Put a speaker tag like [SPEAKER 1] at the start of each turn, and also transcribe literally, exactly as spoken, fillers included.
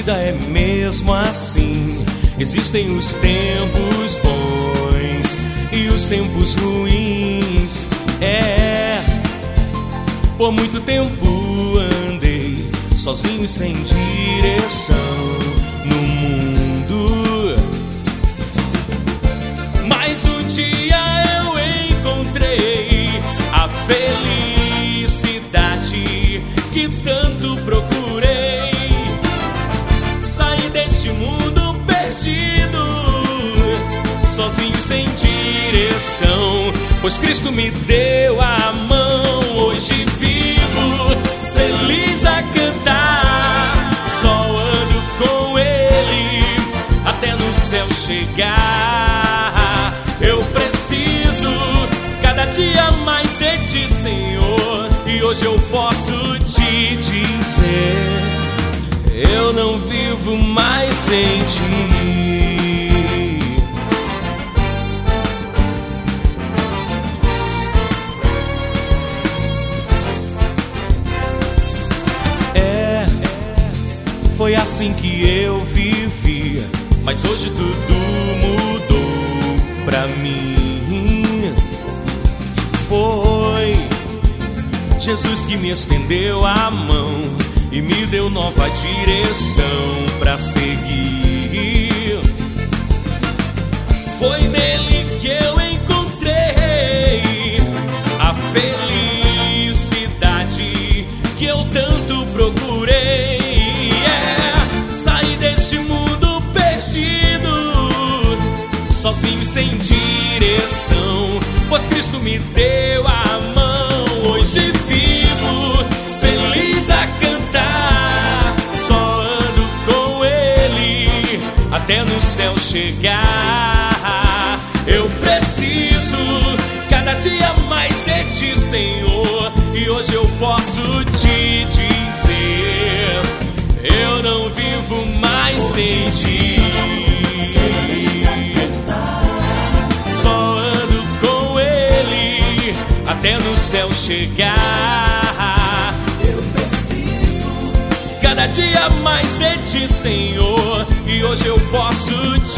[SPEAKER 1] vida é mesmo assim. Existem os tempos bons e os tempos ruins. É, por muito tempo andei sozinho e sem direção no mundo, mas um dia eu encontrei a felicidade que tanto procurei. Saí deste mundo perdido, sozinho sem direção, pois Cristo me deu a mão. Hoje vivo feliz a cantar, só ando com Ele até no céu chegar. Eu preciso cada dia mais de Ti, Senhor, e hoje eu posso te dizer: eu não vivo mais sem Ti. Foi assim que eu vivia, mas hoje tudo mudou pra mim. Foi Jesus que me estendeu a mão e me deu nova direção pra seguir. Foi nele que eu encontrei a felicidade que eu tanto procurei. Sozinho sem direção, pois Cristo me deu a mão. Hoje vivo feliz a cantar, só ando com Ele até no céu chegar. Eu preciso cada dia mais de Ti, Senhor, e hoje eu posso te dizer: eu não vivo mais sem Ti. Até no céu chegar.
[SPEAKER 2] Eu preciso
[SPEAKER 1] cada dia mais de Ti, Senhor, e hoje eu posso te